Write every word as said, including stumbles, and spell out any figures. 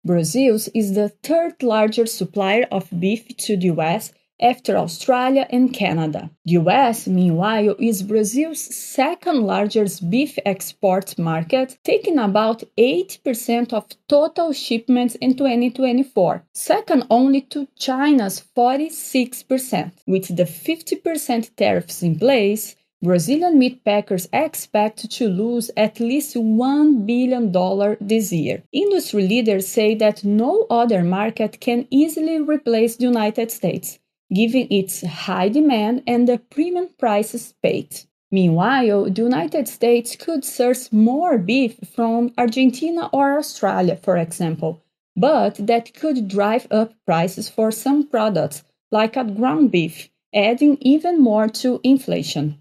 Brazil is the third largest supplier of beef to the U S after Australia and Canada. The U S, meanwhile, is Brazil's second largest beef export market, taking about eighty percent of total shipments in twenty twenty-four, second only to China's forty-six percent. With the fifty percent tariffs in place, Brazilian meat packers expect to lose at least one billion dollars this year. Industry leaders say that no other market can easily replace the United States, given its high demand and the premium prices paid. Meanwhile, the United States could source more beef from Argentina or Australia, for example, but that could drive up prices for some products, like ground beef, adding even more to inflation.